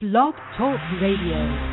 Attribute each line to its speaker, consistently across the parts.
Speaker 1: Blog Talk Radio.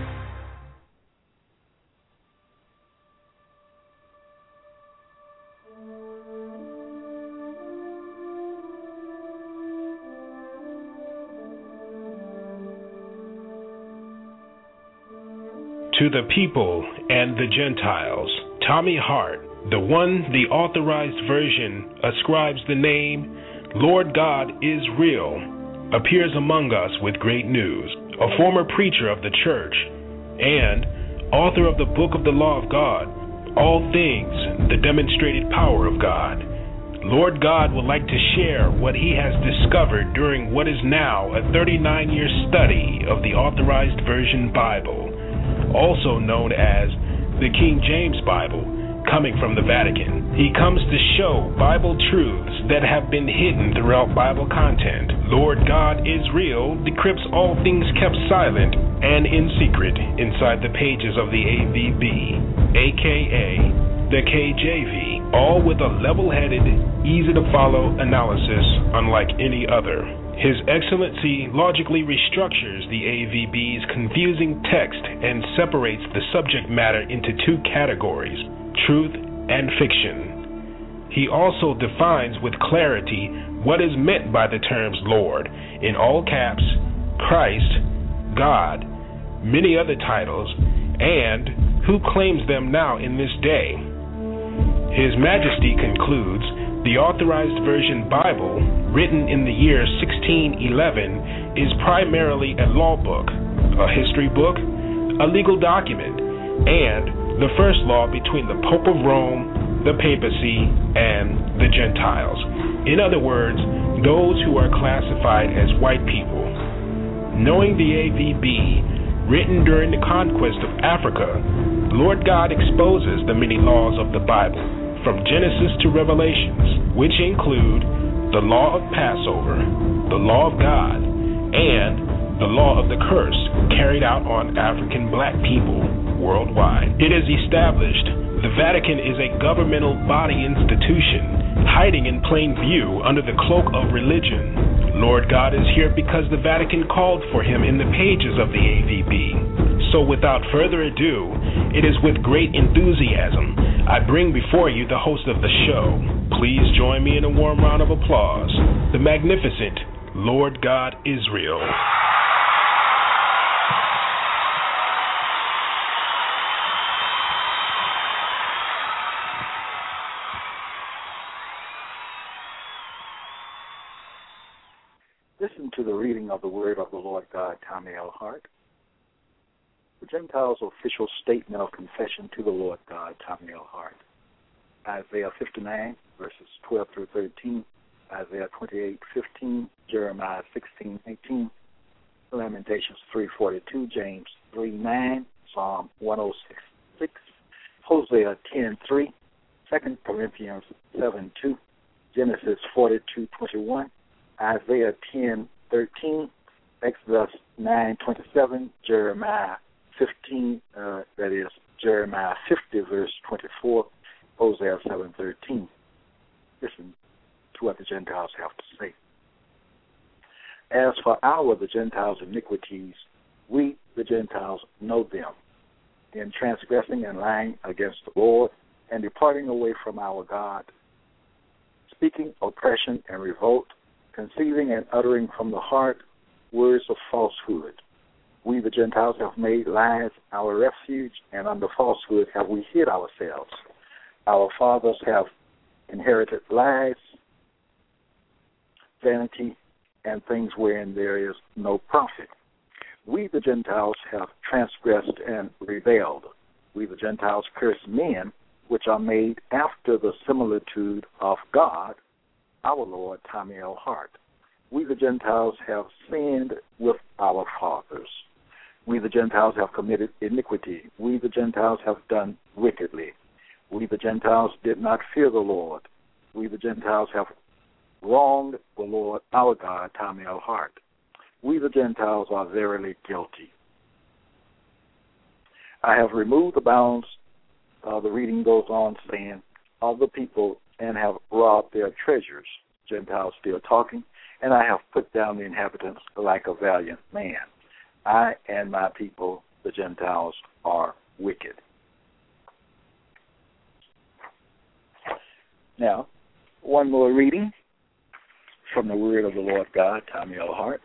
Speaker 2: To the people and the Gentiles, Tommy Hart, the one the authorized version ascribes the name Lord God is Real, appears among us with great news. A former preacher of the church and author of the book of the law of God, All Things, the demonstrated power of God. Lord God would like to share what he has discovered during what is now a 39-year study of the authorized version Bible, also known as the King James Bible, coming from the Vatican. He comes to show Bible truths that have been hidden throughout Bible content. Lord God is Real decrypts all things kept silent and in secret inside the pages of the AVB, aka the KJV, all with a level-headed, easy-to-follow analysis unlike any other. His Excellency logically restructures the AVB's confusing text and separates the subject matter into two categories, truth and fiction. He also defines with clarity what is meant by the terms Lord, in all caps, Christ, God, many other titles, and who claims them now in this day. His Majesty concludes the Authorized Version Bible, written in the year 1611, is primarily a law book, a history book, a legal document, and the first law between the Pope of Rome, the papacy, and the Gentiles. In other words, those who are classified as white people. Knowing the AVB, written during the conquest of Africa, Lord God exposes the many laws of the Bible, from Genesis to Revelations, which include the law of Passover, the law of God, and the law of the curse carried out on African black people worldwide. It is established the Vatican is a governmental body institution hiding in plain view under the cloak of religion. Lord God is here because the Vatican called for him in the pages of the AVB. So without further ado, it is with great enthusiasm I bring before you the host of the show. Please join me in a warm round of applause, the magnificent Lord God is Real.
Speaker 3: Listen to the reading of the word of the Lord God, Tommy L. Hart. The Gentiles' official statement of confession to the Lord God, Tommy L. Hart. Isaiah 59, verses 12 through 13, Isaiah 28:15, Jeremiah 16:18, Lamentations 3:42, James 3:9, Psalm 106:6, Hosea 10:3, 2 Corinthians 7:2, Genesis 42:21, Isaiah 10:13, Exodus 9:27, Jeremiah 15, that is Jeremiah 50, verse 24, Hosea 7:13. Listen to what the Gentiles have to say. As for the Gentiles' iniquities, we, the Gentiles, know them, in transgressing and lying against the Lord and departing away from our God, speaking oppression and revolt, conceiving and uttering from the heart words of falsehood. We, the Gentiles, have made lies our refuge, and under falsehood have we hid ourselves. Our fathers have inherited lies, vanity, and things wherein there is no profit. We, the Gentiles, have transgressed and rebelled. We, the Gentiles, curse men which are made after the similitude of God, our Lord, Tommy L. Hart. We, the Gentiles, have sinned with our fathers. We, the Gentiles, have committed iniquity. We, the Gentiles, have done wickedly. We, the Gentiles, did not fear the Lord. We, the Gentiles, have wronged the Lord, our God, Tommy L. Hart. We, the Gentiles, are verily guilty. I have removed the bounds, the reading goes on saying, of the people and have robbed their treasures. Gentiles still talking. And I have put down the inhabitants like a valiant man. I and my people, the Gentiles, are wicked. Now, one more reading from the Word of the Lord God, Tommy L. Hart.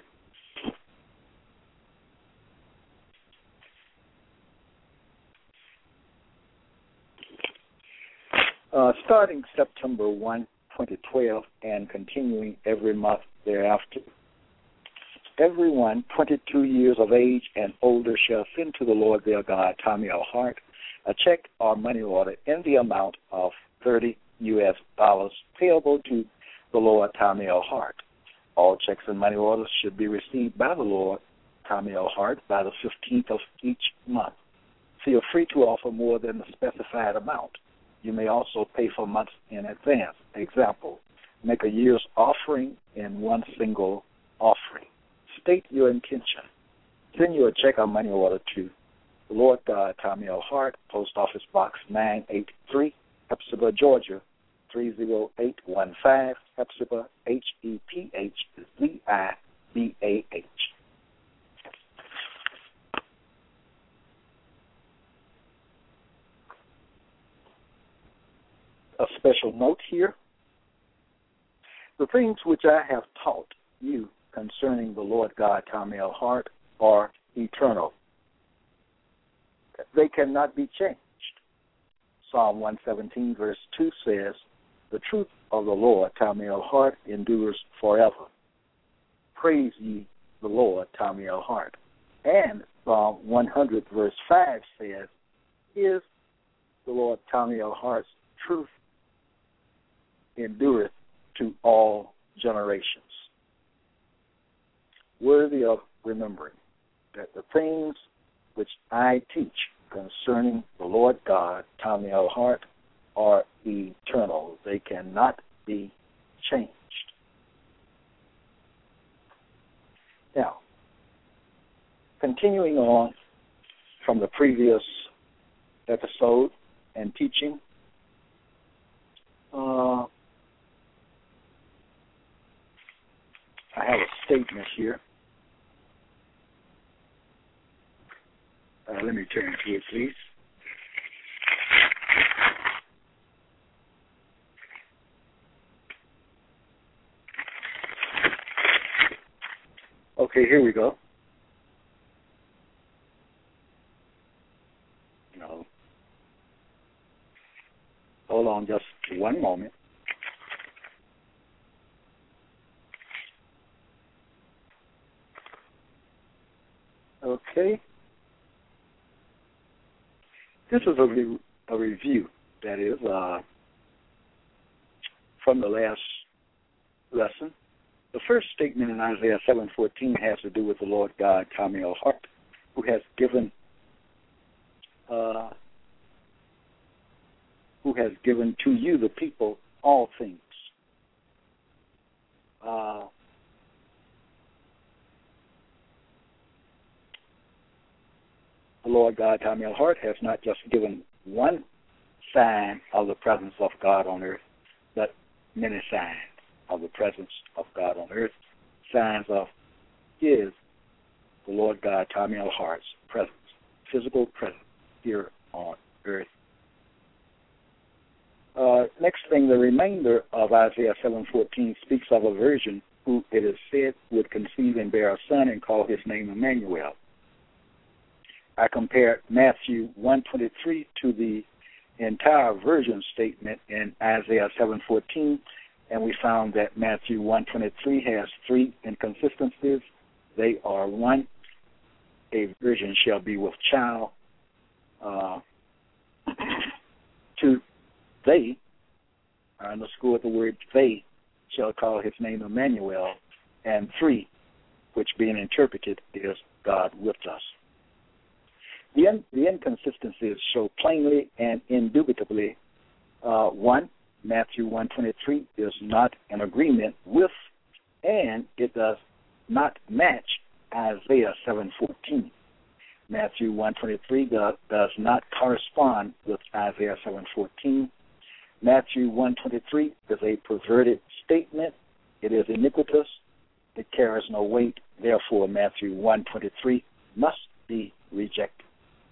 Speaker 3: Starting September 1, 2012, and continuing every month thereafter, everyone 22 years of age and older shall send to the Lord their God, Tommy L. Hart, a check or money order in the amount of $30 payable to the Lord Tommy L. Hart. All checks and money orders should be received by the Lord Tommy L. Hart by the 15th of each month. Feel free to offer more than the specified amount. You may also pay for months in advance. Example, make a year's offering in one single offering. State your intention. Send you a check or money order to the Lord God, Tommy L. Hart, Post Office Box 983, Hepzibah, Georgia, 30815, Hepzibah, HEPHZIBAH. A special note here. The things which I have taught you concerning the Lord God, Tommy L. Hart, are eternal. They cannot be changed. Psalm 117, verse 2 says, the truth of the Lord, Tommy L. Hart, endures forever. Praise ye the Lord, Tommy L. Hart. And Psalm 100, verse 5 says, is the Lord Tommy L. Hart's truth endureth to all generations. Worthy of remembering that the things which I teach concerning the Lord God, Tommy L. Hart, are eternal. They cannot be changed. Now, continuing on from the previous episode and teaching, I have a statement here. Let me turn to it, please. Okay, here we go. No. Hold on just one moment. Okay. This is a review, that is, from the last lesson. The first statement in Isaiah 7:14 has to do with the Lord God, Tommy L. Hart, who has given to you, the people, all things. The Lord God, Tommy L. Hart, has not just given one sign of the presence of God on earth, but many signs of the presence of God on earth, signs of the Lord God, Tommy L. Hart's presence, physical presence here on earth. Next thing, the remainder of Isaiah 7:14 speaks of a virgin who, it is said, would conceive and bear a son and call his name Emmanuel. I compared Matthew 1:23 to the entire virgin statement in Isaiah 7:14, and we found that Matthew 1:23 has three inconsistencies. They are: one, a virgin shall be with child; two, they, I underscore the word they, shall call his name Emmanuel; and three, which being interpreted is God with us. The inconsistencies show plainly and indubitably, one, Matthew 1:23 is not in agreement with, and it does not match Isaiah 7:14. Matthew 1:23 does not correspond with Isaiah 7:14. Matthew 1:23 is a perverted statement. It is iniquitous. It carries no weight. Therefore, Matthew 1:23 must be rejected.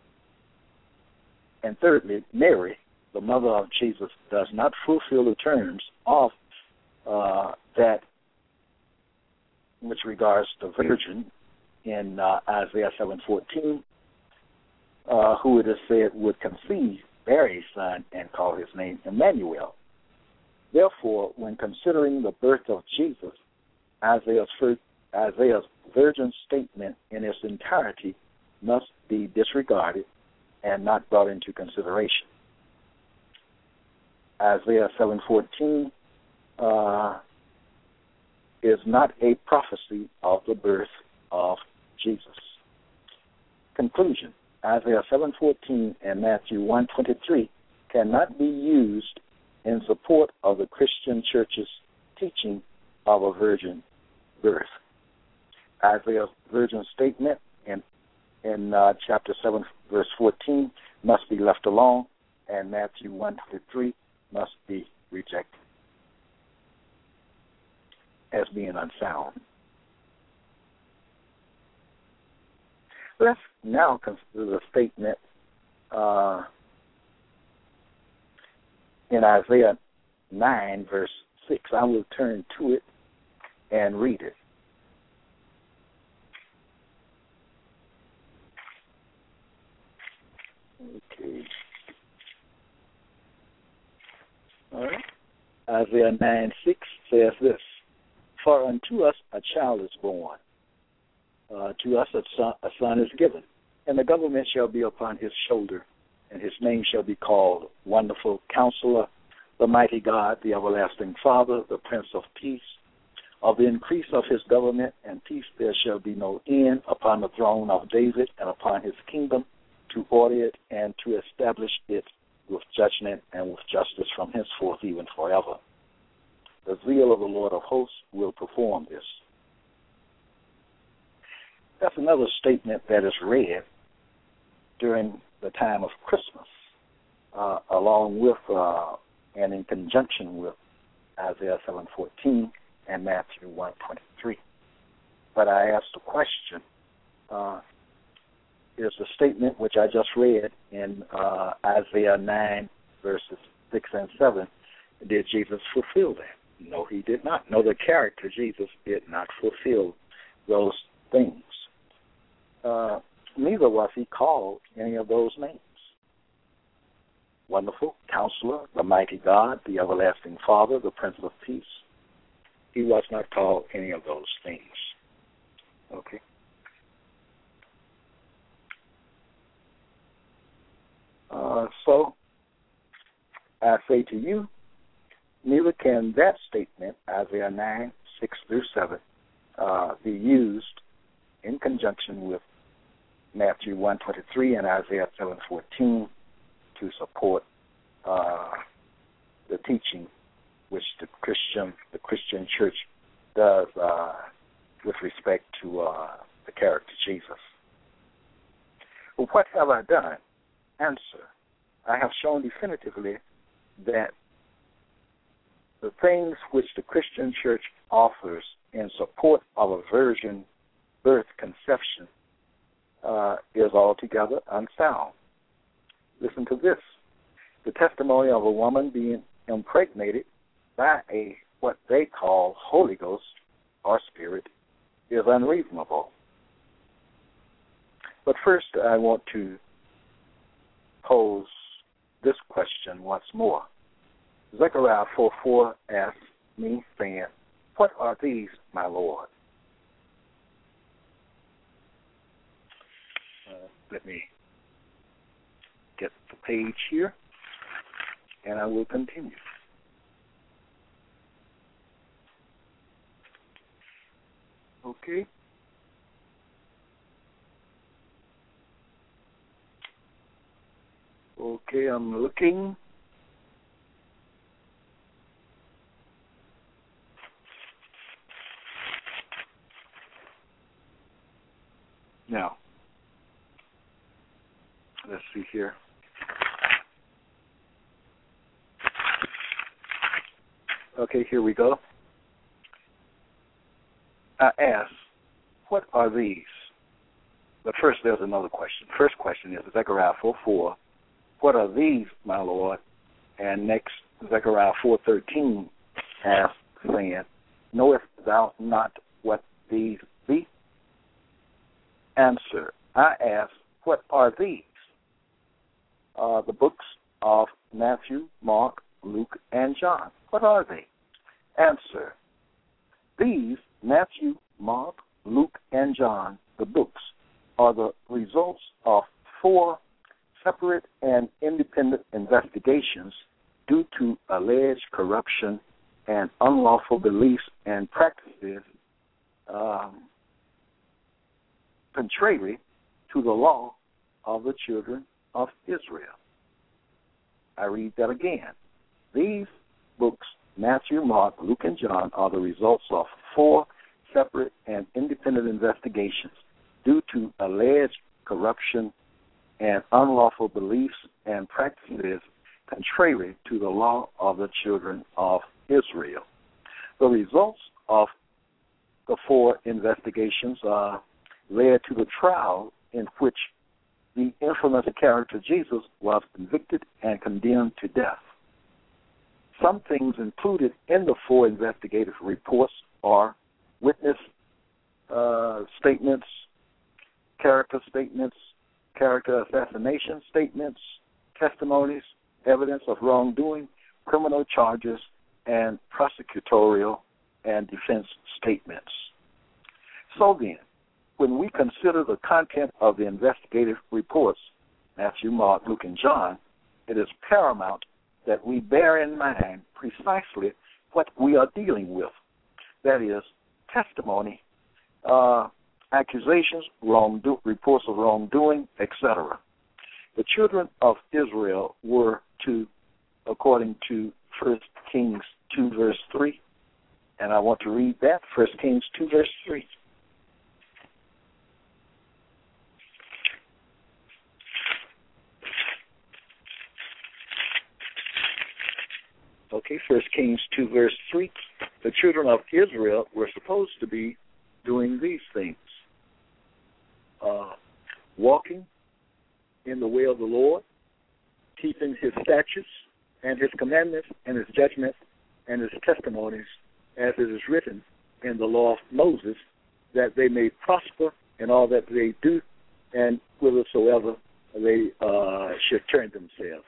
Speaker 3: And thirdly, Mary, the mother of Jesus, does not fulfill the terms of that which regards the virgin in Isaiah 7:14, who it is said would conceive, bear a son, and call his name Emmanuel. Therefore, when considering the birth of Jesus, Isaiah's virgin statement in its entirety must be disregarded and not brought into consideration. Isaiah 7:14 is not a prophecy of the birth of Jesus. Conclusion: Isaiah 7:14 and Matthew 1:23 cannot be used in support of the Christian Church's teaching of a virgin birth. Isaiah's virgin statement in chapter 7, verse 14 must be left alone, and Matthew 1:23 must be rejected as being unsound. Let's now consider the statement in Isaiah 9, verse 6. I will turn to it and read it. Okay. All right. Isaiah 9:6 says this: "For unto us a child is born, to us a son is given, and the government shall be upon his shoulder, and his name shall be called Wonderful Counselor, the Mighty God, the Everlasting Father, the Prince of Peace. Of the increase of his government and peace there shall be no end upon the throne of David and upon his kingdom, to order it and to establish it with judgment and with justice from henceforth even forever. The zeal of the Lord of hosts will perform this." That's another statement that is read during the time of Christmas, along with and in conjunction with Isaiah 7:14 and Matthew 1:23. But I asked the question, is the statement which I just read in Isaiah 9, verses 6 and 7, did Jesus fulfill that? No, he did not. No, the character Jesus did not fulfill those things. Neither was he called any of those names. Wonderful Counselor, the Mighty God, the Everlasting Father, the Prince of Peace. He was not called any of those things. Okay. So, I say to you, neither can that statement, Isaiah 9, 6 through 7, be used in conjunction with Matthew 1:23 and Isaiah 7:14 to support the teaching which the Christian Church does with respect to the character Jesus. Well, what have I done? Answer: I have shown definitively that the things which the Christian Church offers in support of a virgin birth conception is altogether unsound. Listen to this. The testimony of a woman being impregnated by what they call Holy Ghost or Spirit is unreasonable. But first I want to pose this question once more. Zechariah 4:4 asks me, saying, "What are these, my Lord?" Let me get the page here, and I will continue. Okay. Okay, I'm looking. Now, let's see here. Okay, here we go. I ask, what are these? The But first, there's another question. First question is Zechariah 4:4. What are these, my Lord? And next, Zechariah 4:13 asks, saying, knowest thou not what these be? Answer, I ask, what are these? The books of Matthew, Mark, Luke, and John. What are they? Answer, these, Matthew, Mark, Luke, and John, the books, are the results of 4 separate and independent investigations due to alleged corruption and unlawful beliefs and practices contrary to the law of the children of Israel. I read that again. These books, Matthew, Mark, Luke, and John, are the results of 4 separate and independent investigations due to alleged corruption and unlawful beliefs and practices contrary to the law of the children of Israel. The results of the 4 investigations led to the trial in which the infamous character Jesus was convicted and condemned to death. Some things included in the 4 investigative reports are witness statements, character assassination statements, testimonies, evidence of wrongdoing, criminal charges, and prosecutorial and defense statements. So then, when we consider the content of the investigative reports, Matthew, Mark, Luke, and John, it is paramount that we bear in mind precisely what we are dealing with. That is, testimony, accusations, reports of wrongdoing, etc. The children of Israel were to, according to 1 Kings 2, verse 3, and I want to read that, 1 Kings 2, verse 3. Okay, 1 Kings 2, verse 3. The children of Israel were supposed to be doing these things. Walking in the way of the Lord, keeping his statutes and his commandments and his judgments and his testimonies, as it is written in the law of Moses, that they may prosper in all that they do and whithersoever they should turn themselves.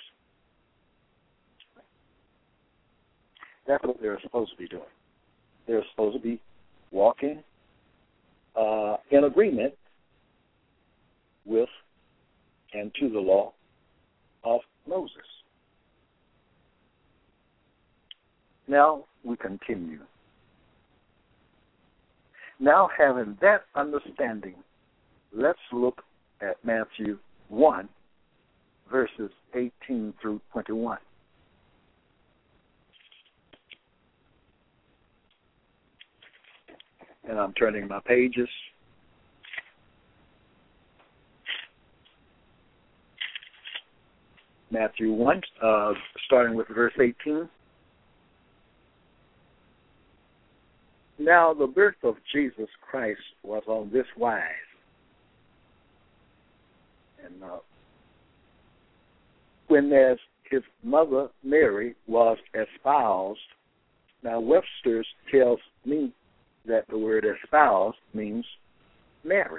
Speaker 3: That's what they're supposed to be doing. They're supposed to be walking in agreement with and to the law of Moses. Now we continue. Now, having that understanding, let's look at Matthew 1, verses 18 through 21. And I'm turning my pages. Matthew 1, starting with verse 18. Now the birth of Jesus Christ was on this wise. And when as his mother Mary was espoused, now Webster's tells me that the word espoused means marry.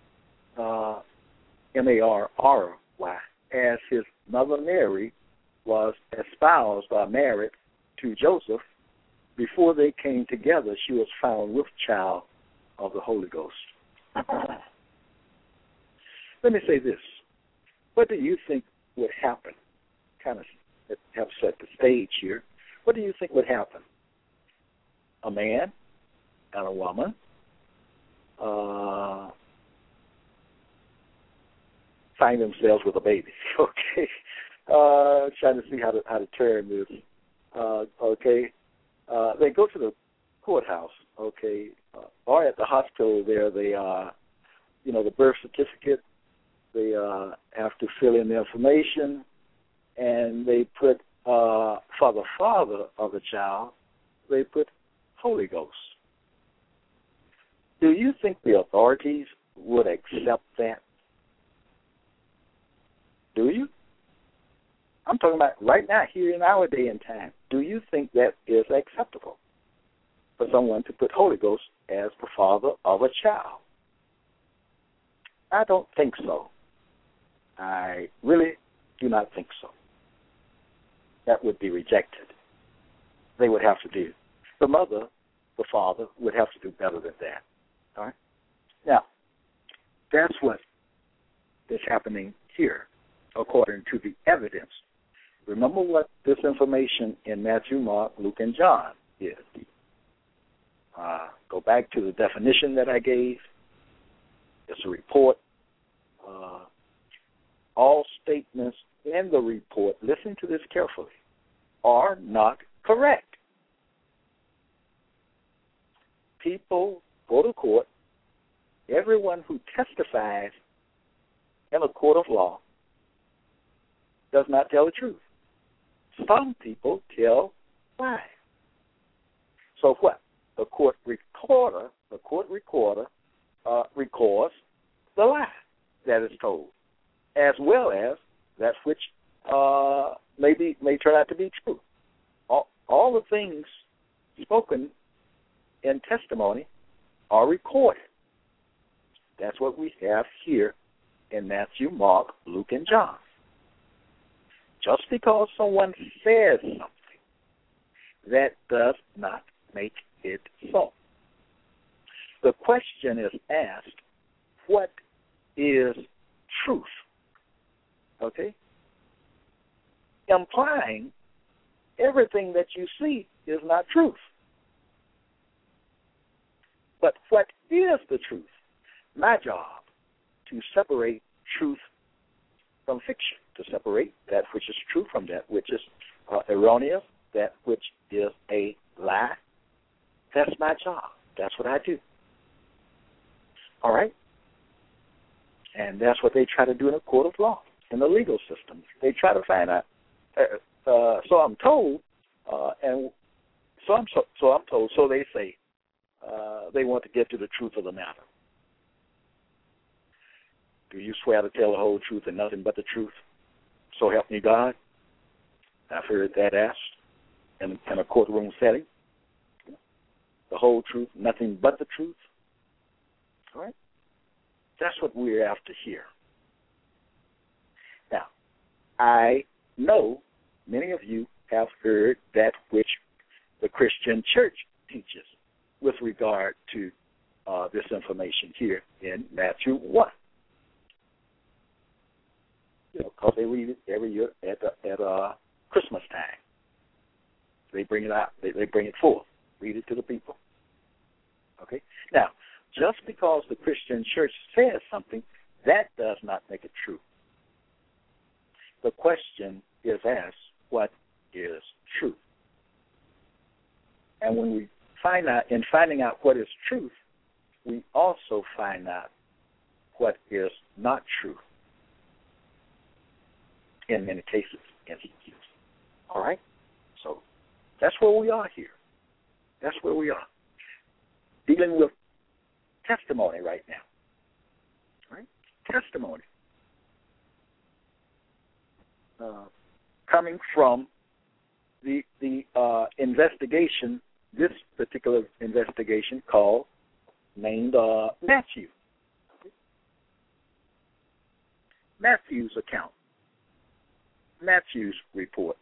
Speaker 3: M-A-R-R-Y. As his mother Mary was espoused or married to Joseph, before they came together, she was found with child of the Holy Ghost. Let me say this. What do you think would happen? Kind of have set the stage here. What do you think would happen? A man and a woman find themselves with a baby. Okay, trying to see how to term this. Okay, they go to the courthouse. Okay, or at the hospital. There, they the birth certificate. They have to fill in the information, and they put for the father of the child, they put Holy Ghost. Do you think the authorities would accept that Do you? I'm talking about right now, here in our day and time. Do you think that is acceptable for someone to put Holy Ghost as the father of a child? I don't think so. I really do not think so. That would be rejected. They would have to do. The mother, the father, would have to do better than that. All right? Now, that's what is happening here, according to the evidence. Remember what this information in Matthew, Mark, Luke, and John is. Go back to the definition that I gave. It's a report. All statements in the report, listen to this carefully, are not correct. People go to court. Everyone who testifies in a court of law does not tell the truth. Some people tell lies. So what? The court recorder records the lie that is told, as well as that which may turn out to be true. All the things spoken in testimony are recorded. That's what we have here in Matthew, Mark, Luke, and John. Just because someone says something, that does not make it so. The question is asked, what is truth? Okay? Implying everything that you see is not truth. But what is the truth? My job, to separate truth from fiction, to separate that which is true from that which is erroneous, that which is a lie. That's my job. That's what I do. All right? And that's what they try to do in a court of law, in the legal system. They try to find out. So I'm told, so they say they want to get to the truth of the matter. Do you swear to tell the whole truth and nothing but the truth? So help me God. I've heard that asked in a courtroom setting. The whole truth, nothing but the truth. All right? That's what we're after here. Now, I know many of you have heard that which the Christian church teaches with regard to this information here in Matthew 1. Because they read it every year at Christmas time. They bring it out. They bring it forth. Read it to the people. Okay? Now, just because the Christian church says something, that does not make it true. The question is asked, what is truth? And when we finding out what is truth, we also find out what is not true in many cases, instances. All right? So that's where we are here. That's where we are. Dealing with testimony right now. All right? Testimony. Coming from the investigation, this particular investigation named Matthew. Matthew's account. Matthew's report.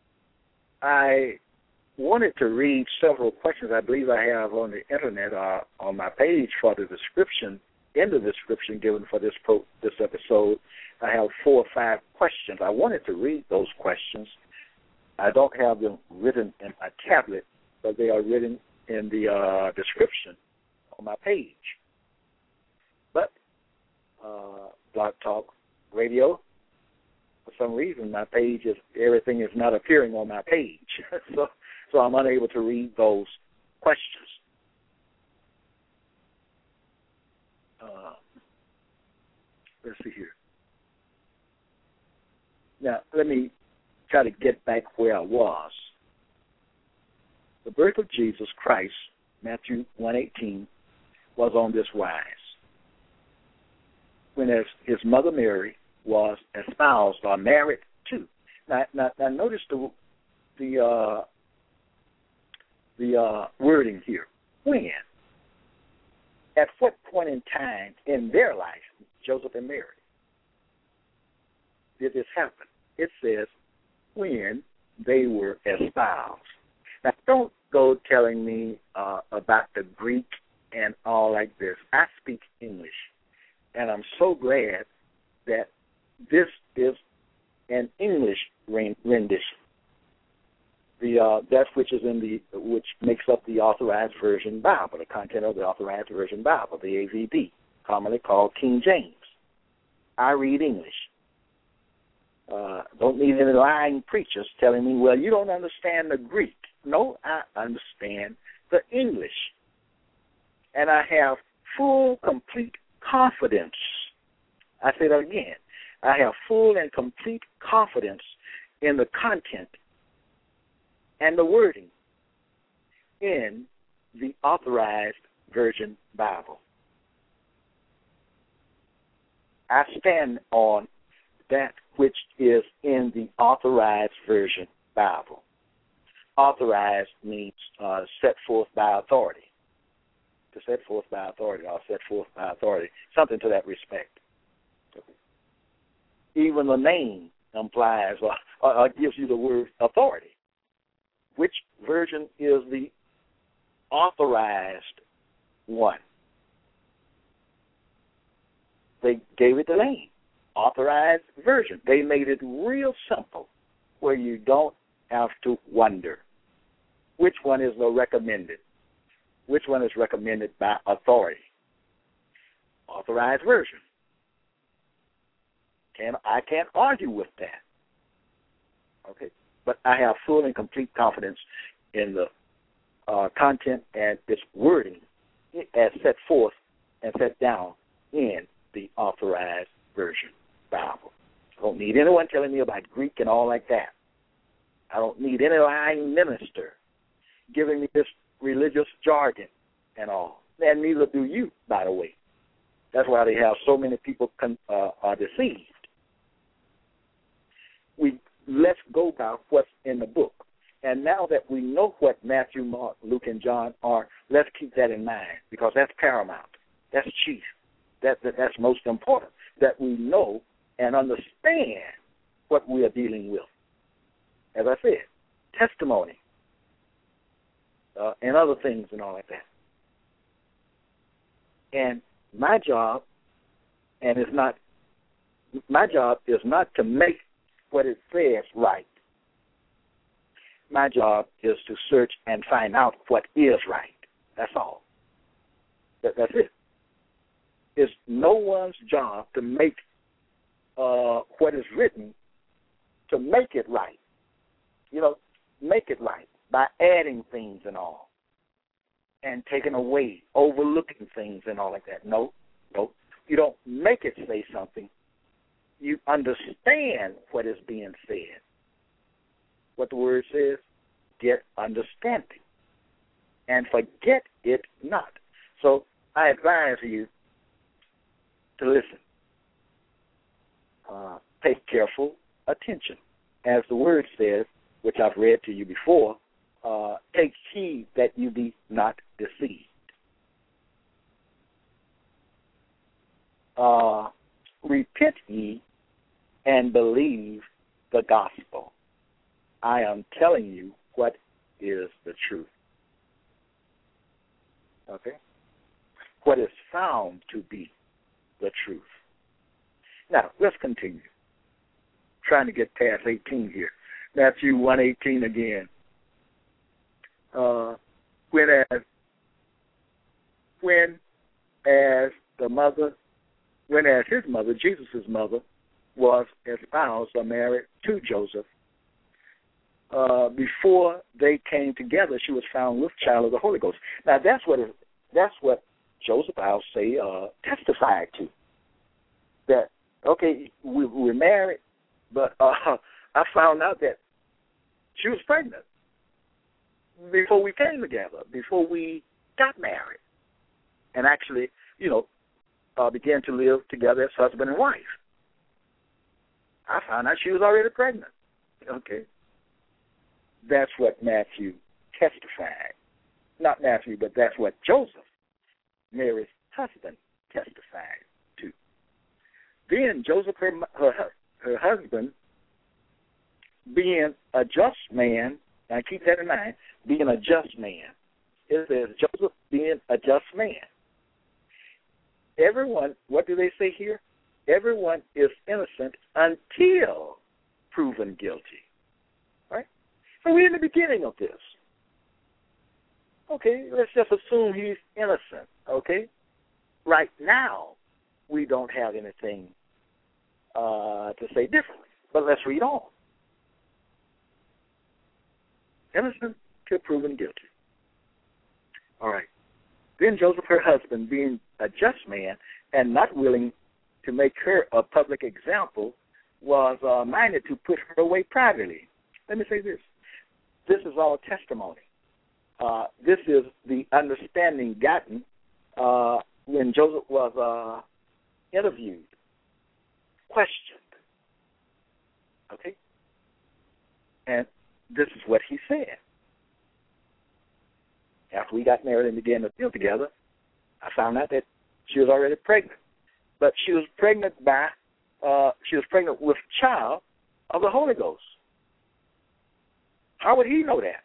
Speaker 3: I wanted to read several questions I believe I have on the internet on my page for the description, in the description given for this episode. I have 4 or 5 questions. I wanted to read those questions. I don't have them written in my tablet, but they are written in the description on my page. But Blog Talk Radio, for some reason, my page everything is not appearing on my page, so I'm unable to read those questions. Let's see here. Now, let me try to get back where I was. The birth of Jesus Christ, Matthew 1:18, was on this wise. When his mother Mary was espoused or married to. Now notice the wording here. When? At what point in time in their life, Joseph and Mary, did this happen? It says when they were espoused. Now, don't go telling me about the Greek and all like this. I speak English, and I'm so glad that this is an English rendition. That which is which makes up the Authorized Version Bible, the content of the Authorized Version Bible, the AVB, commonly called King James. I read English. Don't need any lying preachers telling me, well, you don't understand the Greek. No, I understand the English. And I have full, complete confidence. I say that again. I have full and complete confidence in the content and the wording in the Authorized Version Bible. I stand on that which is in the Authorized Version Bible. Authorized means set forth by authority. To set forth by authority or set forth by authority, something to that respect. Even the name implies or gives you the word authority. Which version is the authorized one? They gave it the name, Authorized Version. They made it real simple where you don't have to wonder which one is the recommended, which one is recommended by authority. Authorized Version. I can't argue with that. Okay, but I have full and complete confidence in the content and its wording as set forth and set down in the Authorized Version Bible. I don't need anyone telling me about Greek and all like that. I don't need any lying minister giving me this religious jargon and all. And neither do you, by the way. That's why they have so many people are deceived. Let's go by what's in the book. And now that we know what Matthew, Mark, Luke, and John are, let's keep that in mind because that's paramount. That's chief. That's most important, that we know and understand what we are dealing with. As I said, testimony and other things and all like that. And my job is not to make what it says right. My job is to search and find out what is right. That's all. That's it. It's no one's job to make what is written, to make it right. Make it right by adding things and all and taking away, overlooking things and all like that. No. You don't make it say something. You understand what is being said. What the word says, get understanding and forget it not. So I advise you to listen. Pay careful attention. As the word says, which I've read to you before, take heed that you be not deceived. Repent ye and believe the gospel. I am telling you what is the truth. Okay? What is found to be the truth. Now, let's continue. Trying to get past 18 here. Matthew 1:18 again. When as his mother, Jesus' mother, was espoused or married to Joseph, before they came together, she was found with child of the Holy Ghost. Now that's what Joseph, I'll say, testified to. That okay, we're married, but I found out that she was pregnant before we came together, before we got married, and actually, began to live together as husband and wife. I found out she was already pregnant. Okay. That's what Matthew testified. Not Matthew, but that's what Joseph, Mary's husband, testified to. Then Joseph, her husband, being a just man, now keep that in mind, being a just man. It says Joseph being a just man. Everyone, what do they say here? Everyone is innocent until proven guilty. Right? So we're in the beginning of this. Okay, let's just assume he's innocent. Okay? Right now, we don't have anything to say differently. But let's read on. Innocent till proven guilty. All right. Then Joseph, her husband, being a just man and not willing to make her a public example, was minded to put her away privately. Let me say this. This is all testimony. This is the understanding gotten when Joseph was interviewed, questioned. Okay? And this is what he said. After we got married and began to live together, I found out that she was already pregnant. But she was pregnant with child of the Holy Ghost. How would he know that?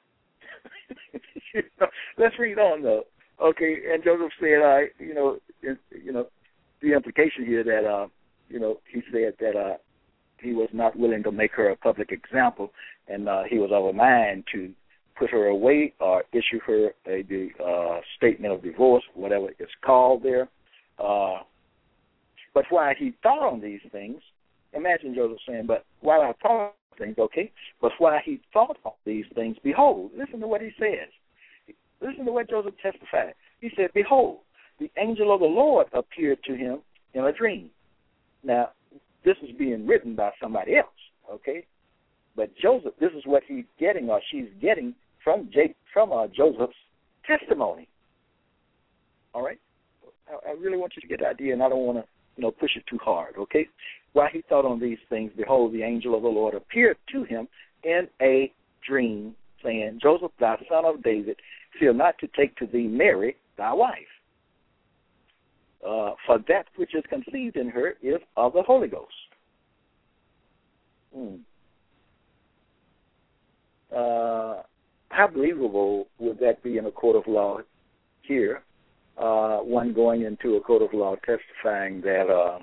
Speaker 3: Let's read on though. Okay, and Joseph said, the implication here that he said that he was not willing to make her a public example, and he was of a mind to put her away or issue her a statement of divorce, whatever it's called there. But while he thought on these things, imagine Joseph saying, but while I thought on things, okay, but while he thought on these things, behold, listen to what he says. Listen to what Joseph testified. He said, behold, the angel of the Lord appeared to him in a dream. Now, this is being written by somebody else, okay? But Joseph, this is what he's getting or she's getting from Joseph's testimony. All right? I really want you to get the idea, and I don't want to, push it too hard, okay? While he thought on these things, behold, the angel of the Lord appeared to him in a dream, saying, Joseph, thou son of David, fear not to take to thee Mary, thy wife. For that which is conceived in her is of the Holy Ghost. How believable would that be in a court of law here? One going into a court of law testifying that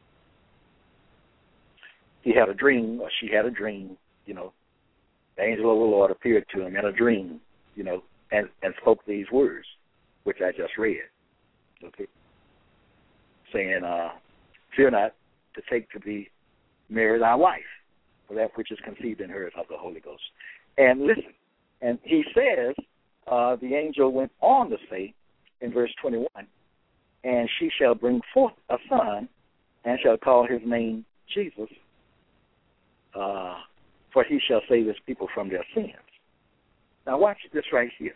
Speaker 3: he had a dream or she had a dream, the angel of the Lord appeared to him in a dream, and spoke these words, which I just read, okay, saying, fear not to take to thee Mary thy wife, for that which is conceived in her is of the Holy Ghost. And listen, and he says, the angel went on to say in verse 21, and she shall bring forth a son, and shall call his name Jesus, for he shall save his people from their sins. Now watch this right here.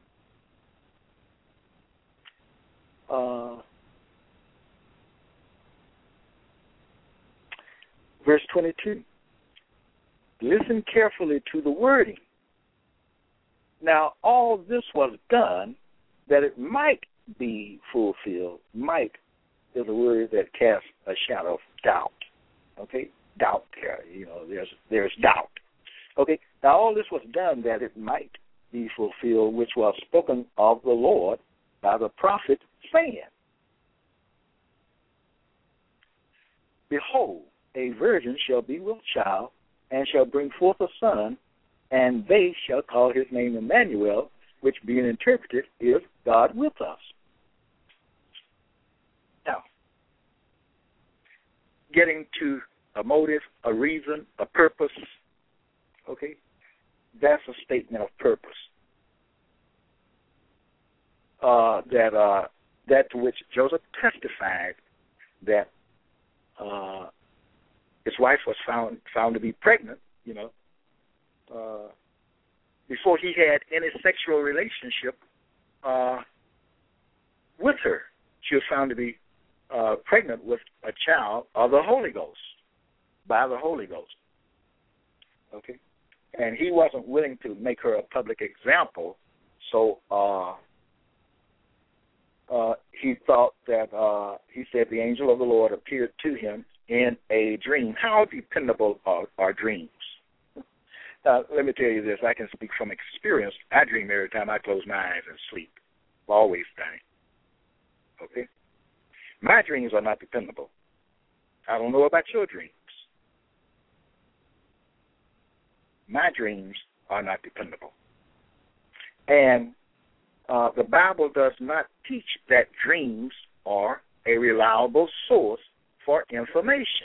Speaker 3: Verse 22. Listen carefully to the wording. Now, all this was done that it might be fulfilled. Might is a word that casts a shadow of doubt. Okay? Doubt there. There's doubt. Okay? Now, all this was done that it might be fulfilled, which was spoken of the Lord by the prophet, saying, behold, a virgin shall be with child, and shall bring forth a son, and they shall call his name Emmanuel, which being interpreted is God with us. Now, getting to a motive, a reason, a purpose, okay, that's a statement of purpose. That to which Joseph testified that his wife was found to be pregnant, before he had any sexual relationship with her. She was found to be pregnant with a child of the Holy Ghost. by the Holy Ghost. Okay? And he wasn't willing to make her a public example, so he thought that, he said the angel of the Lord appeared to him in a dream. How dependable are dreams? Now, let me tell you this. I can speak from experience. I dream every time I close my eyes and sleep. Always dying. Okay? My dreams are not dependable. I don't know about your dreams. My dreams are not dependable. And the Bible does not teach that dreams are a reliable source for information.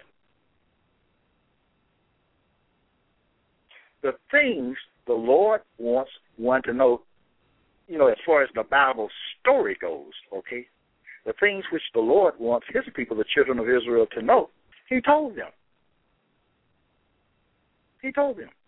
Speaker 3: The things the Lord wants one to know, as far as the Bible story goes, okay, the things which the Lord wants his people, the children of Israel, to know, he told them. He told them,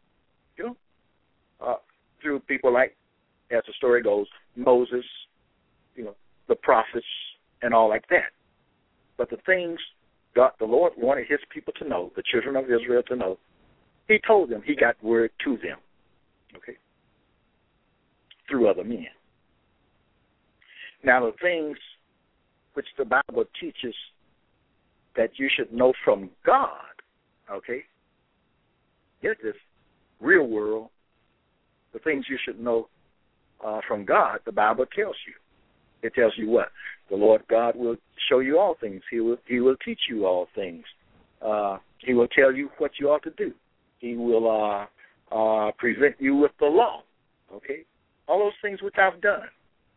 Speaker 3: through people like, as the story goes, Moses, the prophets, and all like that. But the things God, the Lord wanted his people to know, the children of Israel to know, he told them, he got word to them, okay, through other men. Now, the things which the Bible teaches that you should know from God, okay, get this, real world, the things you should know from God, the Bible tells you. It tells you what? The Lord God will show you all things. He will teach you all things. He will tell you what you ought to do. He will present you with the law, okay? All those things which I've done.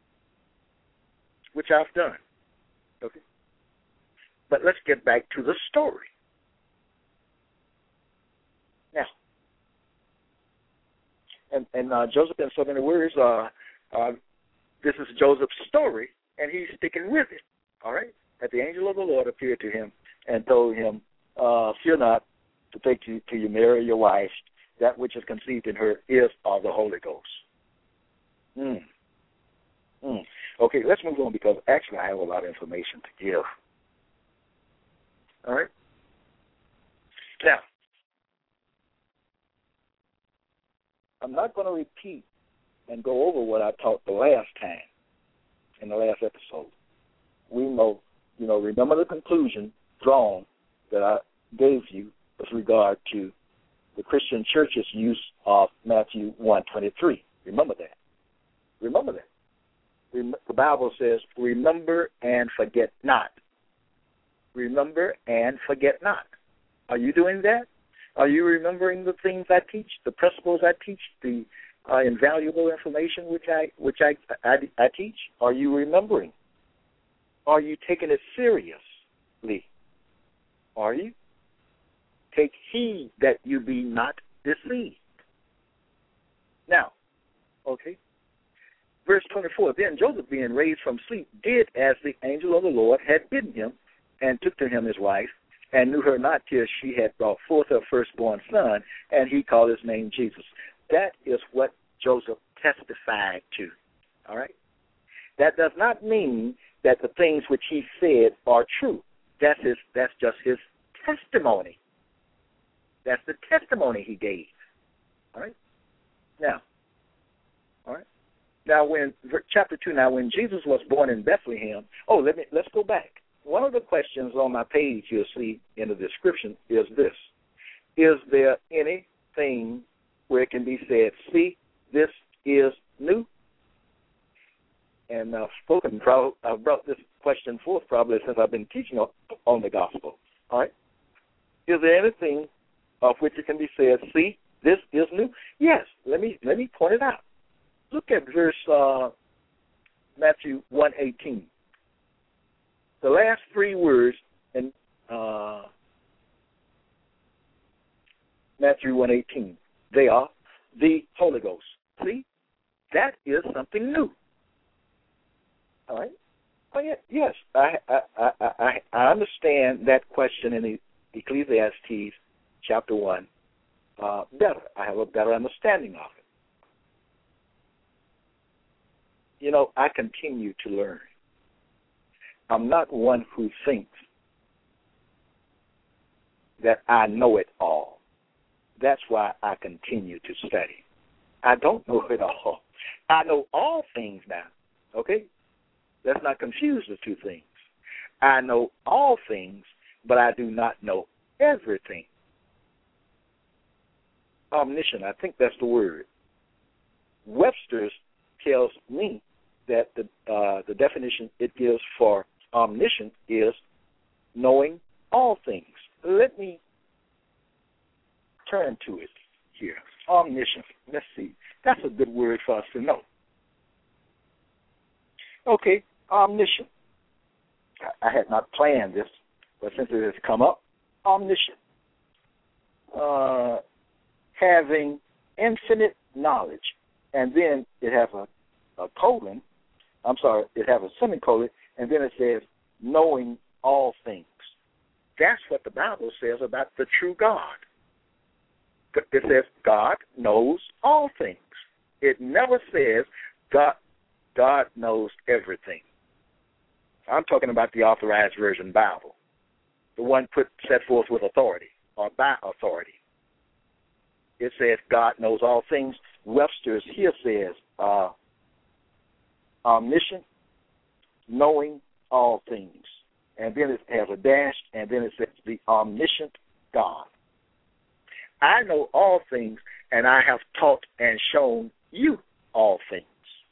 Speaker 3: Okay? But let's get back to the story. Now, and Joseph, in so many words, this is Joseph's story, and he's sticking with it, all right? That the angel of the Lord appeared to him and told him, fear not to take you to marry your wife. That which is conceived in her is of the Holy Ghost. Okay, let's move on because actually I have a lot of information to give. All right? Now, I'm not going to repeat and go over what I taught the last time in the last episode. We know, remember the conclusion drawn that I gave you with regard to the Christian church's use of Matthew 1:23. Remember that. The Bible says, remember and forget not. Remember and forget not. Are you doing that? Are you remembering the things I teach, the principles I teach, the invaluable information which I teach? Are you remembering? Are you taking it seriously? Are you? Take heed that you be not deceived. Now, okay, verse 24, then Joseph, being raised from sleep, did as the angel of the Lord had bidden him, and took to him his wife, and knew her not till she had brought forth her firstborn son, and he called his name Jesus. That is what Joseph testified to, all right? That does not mean that the things which he said are true. That's just his testimony. That's the testimony he gave, all right? Now, when chapter 2. Now, when Jesus was born in Bethlehem. Let's go back. One of the questions on my page you'll see in the description is this: is there anything where it can be said, "See, this is new"? And I've brought this question forth probably since I've been teaching on the gospel. All right. Is there anything of which it can be said, "See, this is new"? Yes. Let me point it out. Look at verse Matthew 1:18. The last three words in Matthew 1:18, they are the Holy Ghost. See, that is something new. All right. Oh, yeah, yes, I understand that question in Ecclesiastes chapter 1 better. I have a better understanding of it. I continue to learn. I'm not one who thinks that I know it all. That's why I continue to study. I don't know it all. I know all things now, okay? Let's not confuse the two things. I know all things, but I do not know everything. Omniscient, I think that's the word. Webster's tells me that the definition it gives for omniscient is knowing all things. Let me turn to it here. Omniscient. Let's see. That's a good word for us to know. Okay, omniscient. I had not planned this, but since it has come up, omniscient. Having infinite knowledge, and then it has a colon. I'm sorry, it has a semicolon, and then it says knowing all things. That's what the Bible says about the true God. It says God knows all things. It never says God knows everything. I'm talking about the Authorized Version Bible, the one set forth with authority or by authority. It says God knows all things. Webster's here says omniscient, knowing all things. And then it has a dash, and then it says the omniscient God. I know all things, and I have taught and shown you all things.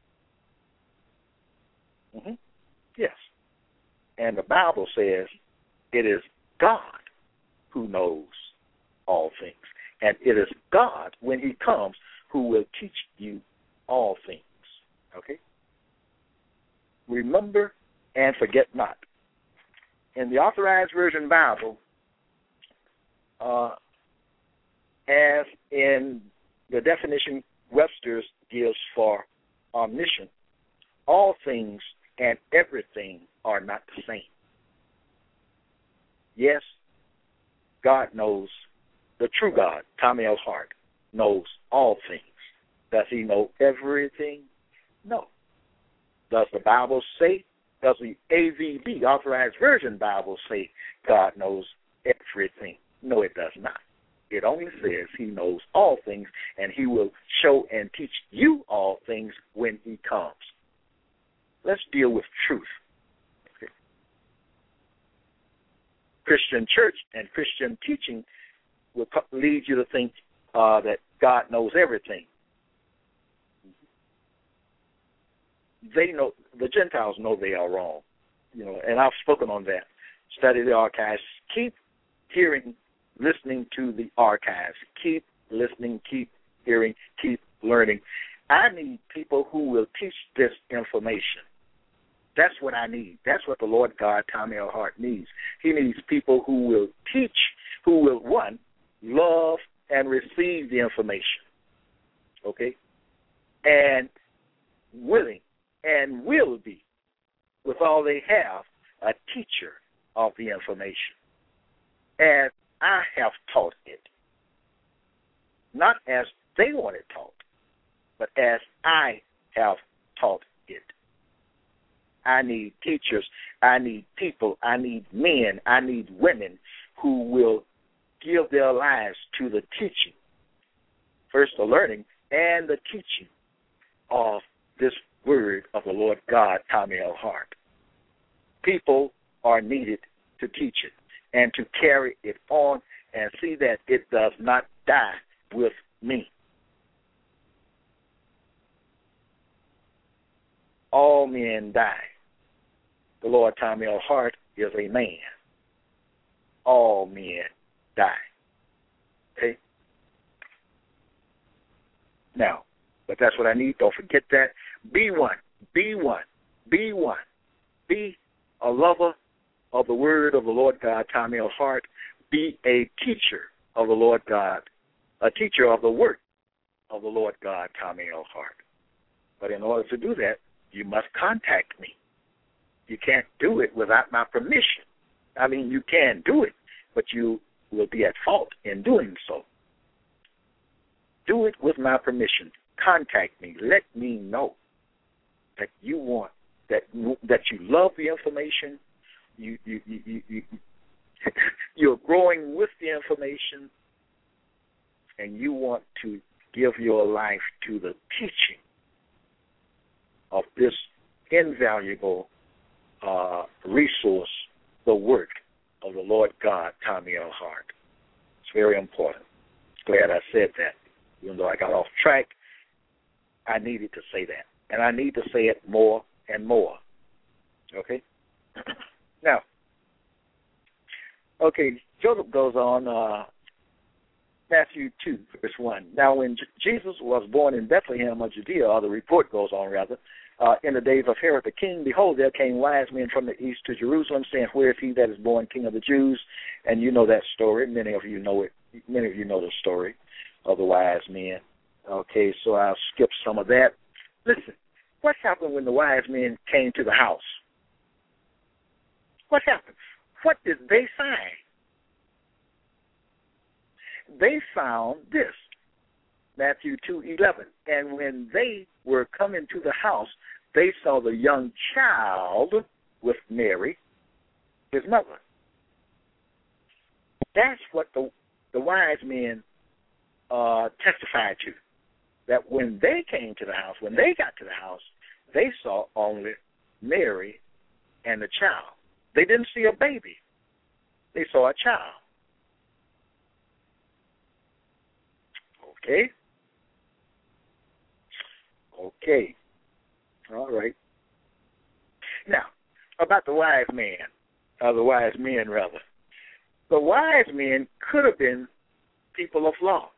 Speaker 3: Mm-hmm. Yes. And the Bible says it is God who knows all things. And it is God, when he comes, who will teach you all things. Okay? Remember and forget not. In the Authorized Version Bible, as in the definition Webster's gives for omniscient, all things and everything are not the same. Yes, God knows, the true God, Tommy L. Hart, knows all things. Does he know everything? No. Does the Bible say, does the AVB, Authorized Version Bible, say God knows everything? No, it does not. It only says he knows all things, and he will show and teach you all things when he comes. Let's deal with truth. Okay. Christian church and Christian teaching will lead you to think that God knows everything. They know, the Gentiles know they are wrong, and I've spoken on that. Study the archives. Keep hearing, listening to the archives. Keep listening, keep hearing, keep learning. I need people who will teach this information. That's what I need. That's what the Lord God, Tommy L. Hart, needs. He needs people who will teach, who will, one, love and receive the information, okay, and willing and will be, with all they have, a teacher of the information. And I have taught it, not as they want it taught, but as I have taught it. I need teachers, I need people, I need men, I need women who will give their lives to the teaching, first the learning and the teaching of this word of the Lord God, Tommy L. Hart. People are needed to teach it and to carry it on and see that it does not die with me. All men die. The Lord Tommy L. Hart is a man. All men die. Okay? Now, but that's what I need. Don't forget that. Be one. Be one. Be one. Be a lover of the word of the Lord God, Tommy L. Hart. Be a teacher of the Lord God, a teacher of the work of the Lord God, Tommy L. Hart. But in order to do that, you must contact me. You can't do it without my permission. I mean, you can do it, but you will be at fault in doing so. Do it with my permission. Contact me. Let me know that you want, that you love the information. You you're growing with the information, and you want to give your life to the teaching of this invaluable resource, the work of the Lord God, Tommy L. Hart. It's very important. Glad I said that. Even though I got off track, I needed to say that. And I need to say it more and more. Okay? Now, okay, Joseph goes on, Matthew 2, verse 1. Now, when Jesus was born in Bethlehem of Judea, or the report goes on, rather, in the days of Herod the king, behold, there came wise men from the east to Jerusalem, saying, where is he that is born King of the Jews? And you know that story. Many of you know it. Many of you know the story of the wise men. Okay, so I'll skip some of that. Listen, what happened when the wise men came to the house? What happened? What did they find? They found this, Matthew 2:11. And when they were coming to the house, they saw the young child with Mary, his mother. That's what the wise men testified to, that when they came to the house, when they got to the house, they saw only Mary and the child. They didn't see a baby. They saw a child. Okay? Okay. All right. Now, about the wise men, the wise men, rather. The wise men could have been people of law.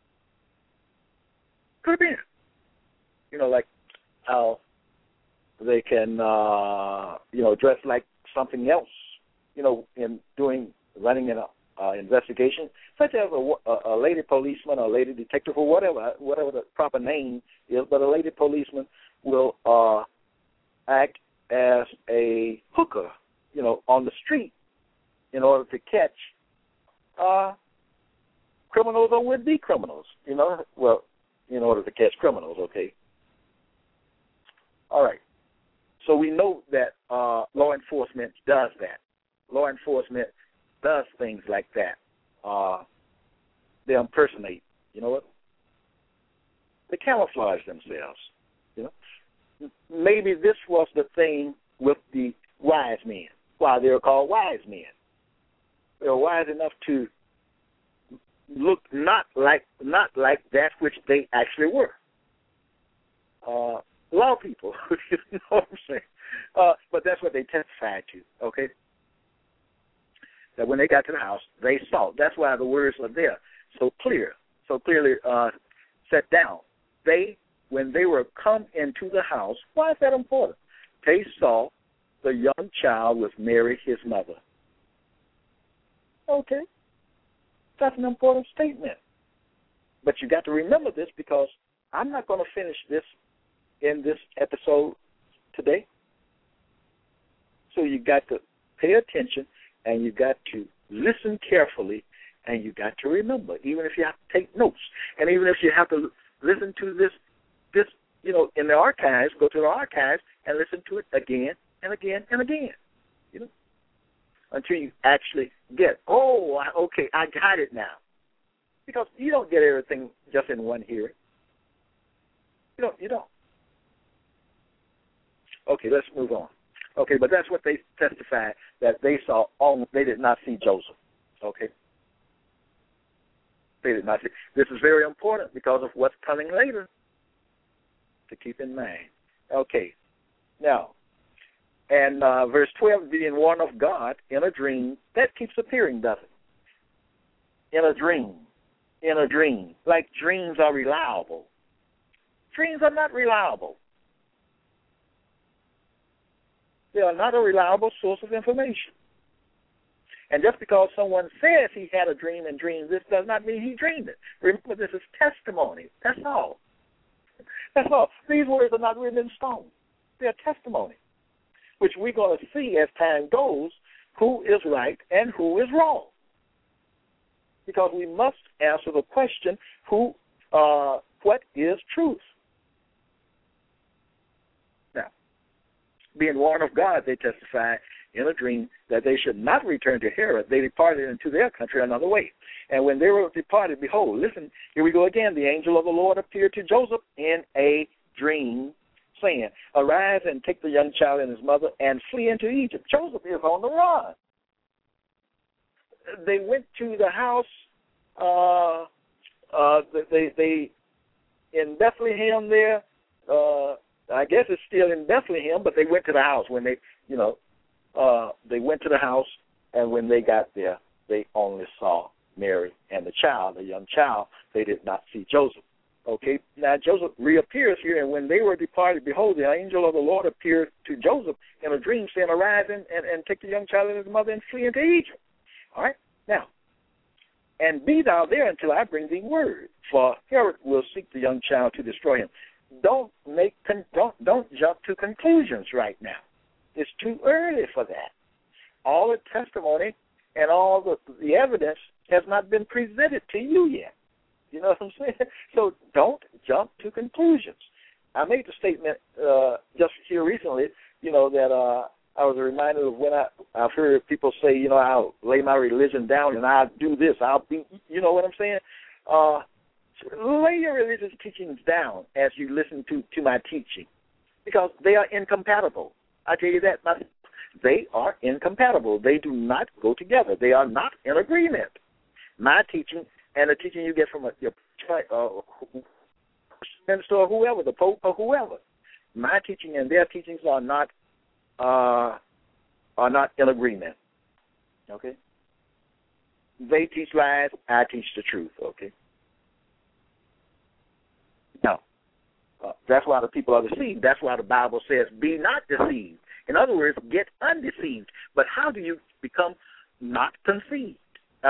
Speaker 3: Could have been. You know, like how they can, dress like something else, in running an investigation, such as a lady policeman or a lady detective or whatever the proper name is, but a lady policeman will act as a hooker, on the street in order to catch criminals or would-be criminals, in order to catch criminals, okay? All right. So we know that law enforcement does that. Law enforcement does things like that. They impersonate, they camouflage themselves, Maybe this was the thing with the wise men, why they're called wise men. They're wise enough to look not like that which they actually were. Law people, you know what I'm saying? But that's what they testified to, okay? That when they got to the house, they saw. That's why the words are there, so clearly set down. When they were come into the house, why is that important? They saw the young child with Mary, his mother. Okay. That's an important statement. But you got to remember this, because I'm not going to finish this in this episode today. So you got to pay attention, and you got to listen carefully, and you got to remember, even if you have to take notes, and even if you have to listen to this, in the archives, go to the archives and listen to it again and again and again, until you actually get, okay, I got it now. Because you don't get everything just in one hearing. You don't. Okay, let's move on. Okay, but that's what they testified, that they saw. They did not see Joseph. Okay, they did not see. This is very important because of what's coming later to keep in mind. Okay, now, and verse 12, being warned of God in a dream, that keeps appearing, doesn't it? In a dream, like dreams are reliable. Dreams are not reliable. They are not a reliable source of information. And just because someone says he had a dream and dreamed this does not mean he dreamed it. Remember, this is testimony. That's all. That's all. These words are not written in stone. They're testimony, which we're going to see as time goes who is right and who is wrong. Because we must answer the question, what is truth? Now, being warned of God, they testify, in a dream that they should not return to Herod. They departed into their country another way. And when they were departed, behold, listen, here we go again. The angel of the Lord appeared to Joseph in a dream, saying, arise and take the young child and his mother and flee into Egypt. Joseph is on the run. They went to the house. They in Bethlehem there. I guess it's still in Bethlehem, but they went to the house when they went to the house, and when they got there, they only saw Mary and the child, the young child. They did not see Joseph. Okay, now Joseph reappears here, and when they were departed, behold, the angel of the Lord appeared to Joseph in a dream, saying, arise and take the young child and his mother and flee into Egypt. All right, now, and be thou there until I bring thee word, for Herod will seek the young child to destroy him. Don't jump to conclusions right now. It's too early for that. All the testimony and all the evidence has not been presented to you yet. You know what I'm saying? So don't jump to conclusions. I made the statement just here recently, that I was reminded of when I've heard people say, I'll lay my religion down and I'll do this. I'll be, you know what I'm saying? Lay your religious teachings down as you listen to my teaching, because they are incompatible. I tell you that. They are incompatible. They do not go together. They are not in agreement. My teaching and the teaching you get from your minister or whoever, the Pope or whoever, my teaching and their teachings are not in agreement. Okay? They teach lies. I teach the truth. Okay? No. That's why the people are deceived. That's why the Bible says, be not deceived. In other words, get undeceived. But how do you become not deceived?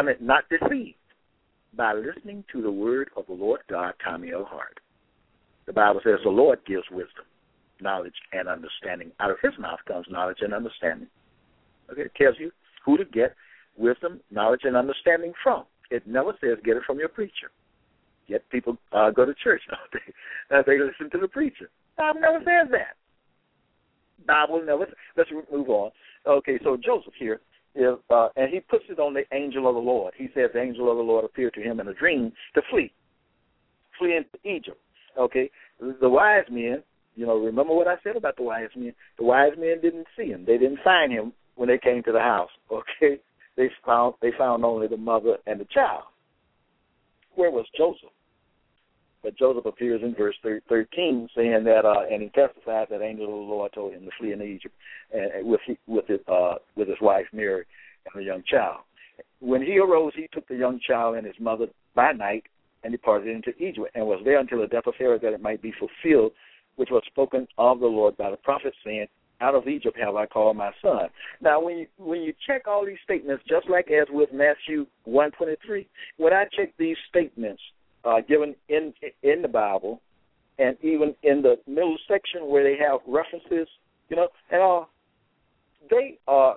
Speaker 3: By listening to the word of the Lord God, Tommy L. Hart. The Bible says the Lord gives wisdom, knowledge, and understanding. Out of his mouth comes knowledge and understanding. Okay, it tells you who to get wisdom, knowledge, and understanding from. It never says get it from your preacher. Yet people go to church. They listen to the preacher. Bible never says that. Bible never. Let's move on. Okay, so Joseph here, and he puts it on the angel of the Lord. He says the angel of the Lord appeared to him in a dream to flee into Egypt. Okay, the wise men, remember what I said about the wise men? The wise men didn't see him. They didn't find him when they came to the house. Okay, they found only the mother and the child. Where was Joseph? But Joseph appears in verse 13, saying that, and he testifies that angel of the Lord told him to flee into Egypt, and with his wife Mary and the young child. When he arose, he took the young child and his mother by night and departed into Egypt, and was there until the death of Herod, that it might be fulfilled, which was spoken of the Lord by the prophet, saying, out of Egypt have I called my son. Now, when you check all these statements, just like as with Matthew 1:23, when I check these statements given in the Bible, and even in the middle section where they have references, and all, they are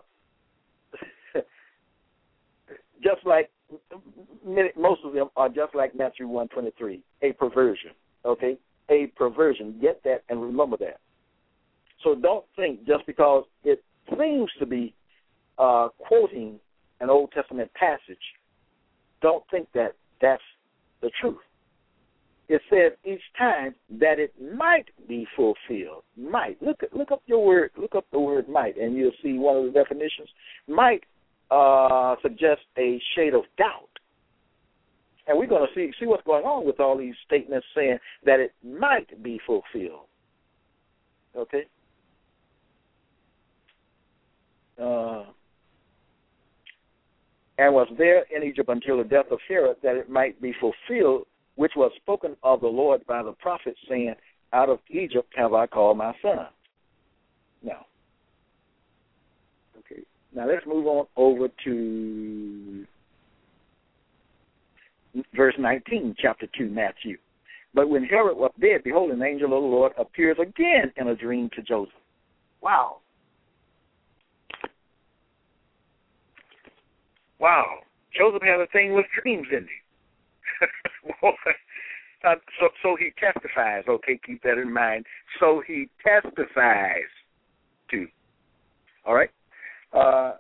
Speaker 3: just like most of them are just like Matthew 1:23, a perversion. Okay, a perversion. Get that and remember that. So don't think just because it seems to be quoting an Old Testament passage, don't think that that's the truth. It says each time that it might be fulfilled. Might. Look up your word. Look up the word might, and you'll see one of the definitions. Might suggests a shade of doubt. And we're going to see what's going on with all these statements saying that it might be fulfilled. Okay? And was there in Egypt until the death of Herod, that it might be fulfilled, which was spoken of the Lord by the prophet, saying, out of Egypt have I called my son. Now, okay. Now let's move on over to verse 19, chapter 2, Matthew. But when Herod was dead, behold, an angel of the Lord appears again in a dream to Joseph. Wow. Wow. Joseph had a thing with dreams, didn't he? So he testifies. Okay, keep that in mind. So he testifies to. All right? the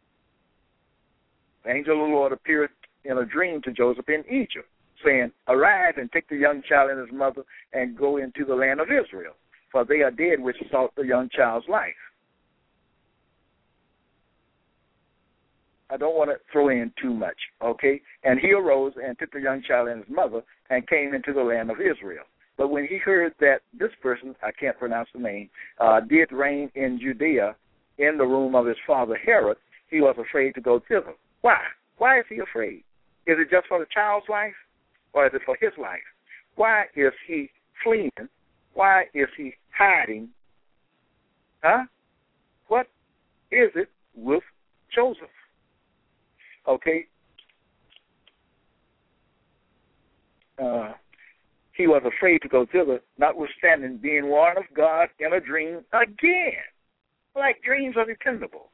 Speaker 3: angel of the Lord appeared in a dream to Joseph in Egypt, saying, "Arise and take the young child and his mother and go into the land of Israel, for they are dead which sought the young child's life." I don't want to throw in too much, okay? "And he arose and took the young child and his mother and came into the land of Israel. But when he heard that this person, I can't pronounce the name, did reign in Judea in the room of his father Herod, he was afraid to go thither." Why? Why is he afraid? Is it just for the child's life, or is it for his life? Why is he fleeing? Why is he hiding? What is it with Joseph? Okay. He was afraid to go thither, notwithstanding being warned of God in a dream again. Like dreams are dependable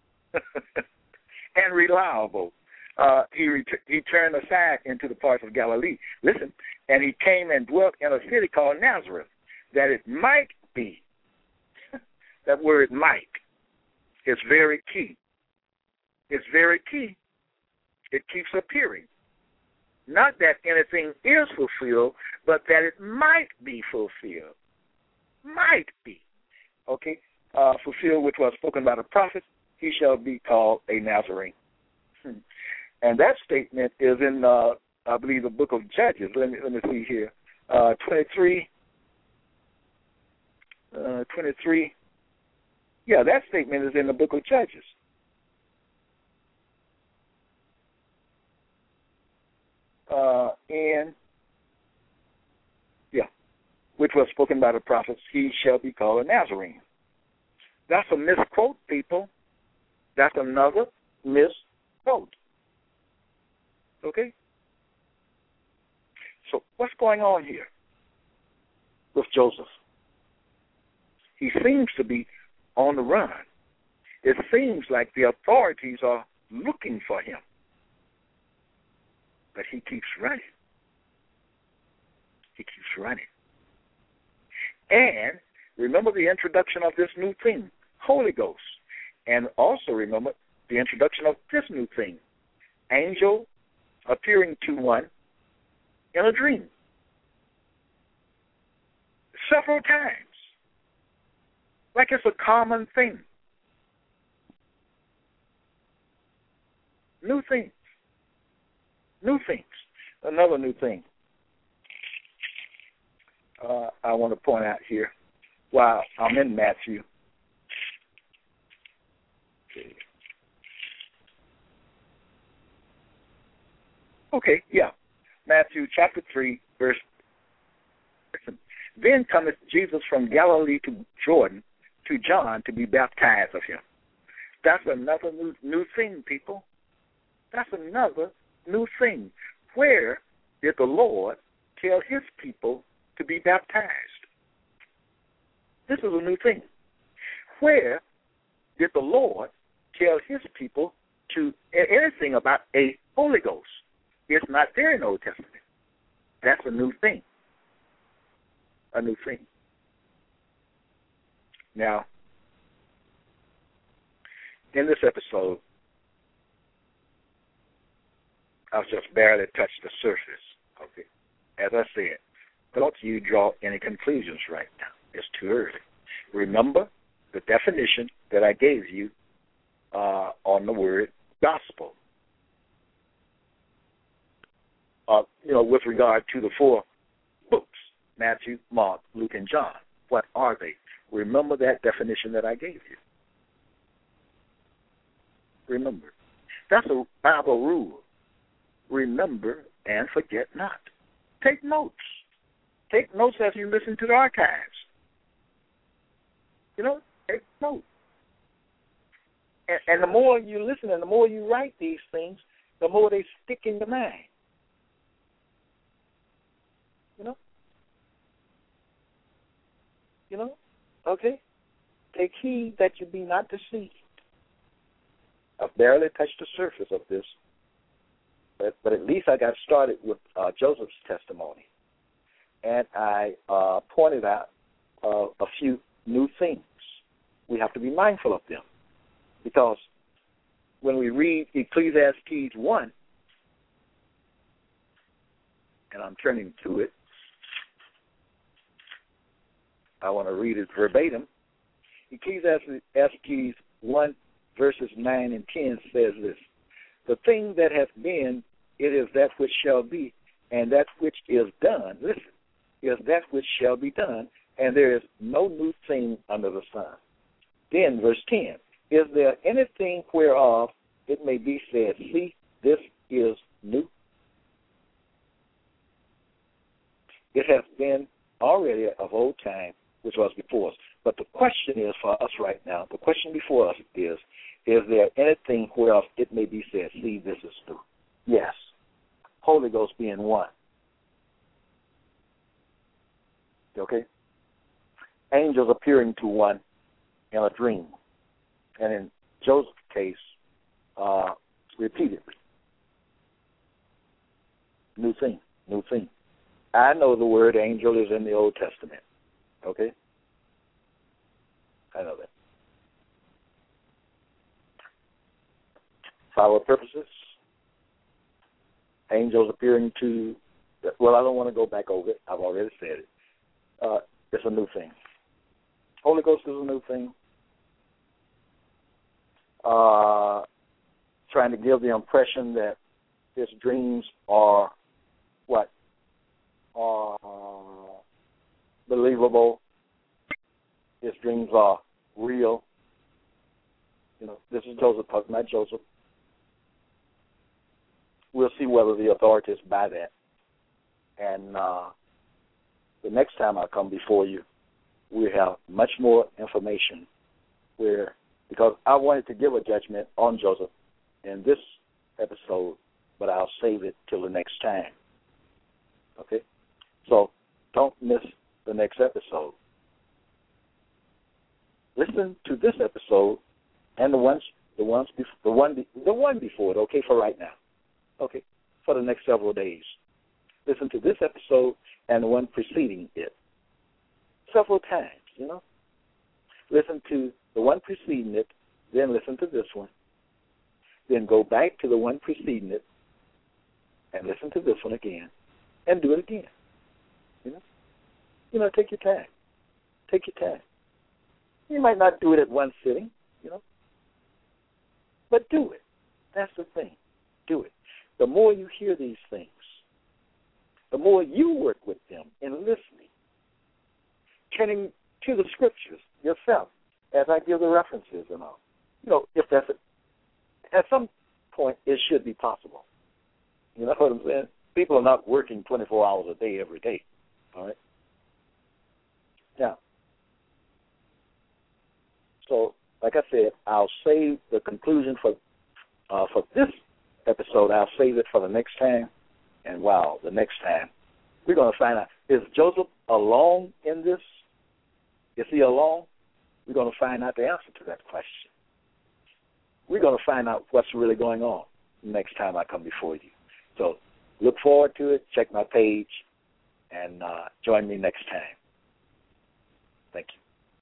Speaker 3: and reliable. He turned aside into the parts of Galilee. Listen, and he came and dwelt in a city called Nazareth, that it might be. That word "might" is very key. It's very key. It keeps appearing. Not that anything is fulfilled, but that it might be fulfilled. Might be. Okay? Fulfilled, which was spoken by the prophet, he shall be called a Nazarene. And that statement is in, I believe, the book of Judges. Let me see here. 23. Yeah, that statement is in the book of Judges. Which was spoken by the prophets, he shall be called a Nazarene. That's a misquote, people. That's another misquote. Okay? So what's going on here with Joseph? He seems to be on the run. It seems like the authorities are looking for him. But he keeps running. He keeps running. And remember the introduction of this new thing, Holy Ghost. And also remember the introduction of this new thing, angel appearing to one in a dream. Several times. Like it's a common thing. New things. New things. Another new thing I want to point out here while I'm in Matthew. Okay, yeah. Matthew chapter 3, verse. Then cometh Jesus from Galilee to Jordan to John to be baptized of him. That's another new thing, people. That's another new thing. Where did the Lord tell his people to be baptized? This is a new thing. Where did the Lord tell his people to anything about a Holy Ghost? It's not there in the Old Testament. That's a new thing. A new thing. Now, in this episode, I've just barely touched the surface. Okay. As I said, don't you draw any conclusions right now. It's too early. Remember the definition that I gave you on the word gospel. With regard to the 4 books, Matthew, Mark, Luke, and John. What are they? Remember that definition that I gave you. Remember. That's a Bible rule. Remember and forget not. Take notes. Take notes as you listen to the archives. Take notes. And the more you listen and the more you write these things, the more they stick in your mind. Okay? Take heed that you be not deceived. I've barely touched the surface of this, but at least I got started with Joseph's testimony. And I pointed out a few new things. We have to be mindful of them because when we read Ecclesiastes 1, and I'm turning to it, I want to read it verbatim. Ecclesiastes 1, verses 9 and 10 says this: the thing that hath been, it is that which shall be, and that which is done, listen, is that which shall be done, and there is no new thing under the sun. Then, verse 10, is there anything whereof it may be said, see, this is new? It has been already of old time, which was before us. But the question is for us right now, the question before us is there anything whereof it may be said, see, this is new? Yes. Holy Ghost being one. Okay? Angels appearing to one in a dream. And in Joseph's case, repeatedly. New thing. I know the word angel is in the Old Testament. Okay? I know that. For our purposes, angels appearing to, well, I don't want to go back over it. I've already said it. It's a new thing. Holy Ghost is a new thing. Trying to give the impression that his dreams are what? Are believable. His dreams are real. You know, this is Joseph talking, not Joseph. We'll see whether the authorities buy that. And the next time I come before you, we have much more information because I wanted to give a judgment on Joseph in this episode, but I'll save it till the next time. Okay? So don't miss the next episode. Listen to this episode and the one before it, okay, for right now. Okay, for the next several days. Listen to this episode and the one preceding it several times, you know. Listen to the one preceding it, then listen to this one. Then go back to the one preceding it and listen to this one again and do it again. You know, take your time. Take your time. You might not do it at one sitting, you know, but do it. That's the thing. Do it. The more you hear these things, the more you work with them in listening, turning to the scriptures yourself, as I give the references and all. You know, if that's at some point, it should be possible. You know what I'm saying? People are not working 24 hours a day every day. All right. Now, so like I said, I'll save the conclusion for this episode. I'll save it for the next time. And wow, the next time we're going to find out, is Joseph alone in this? Is he alone? We're going to find out the answer to that question. We're going to find out what's really going on next time I come before you. So look forward to it. Check my page and join me next time. Thank you.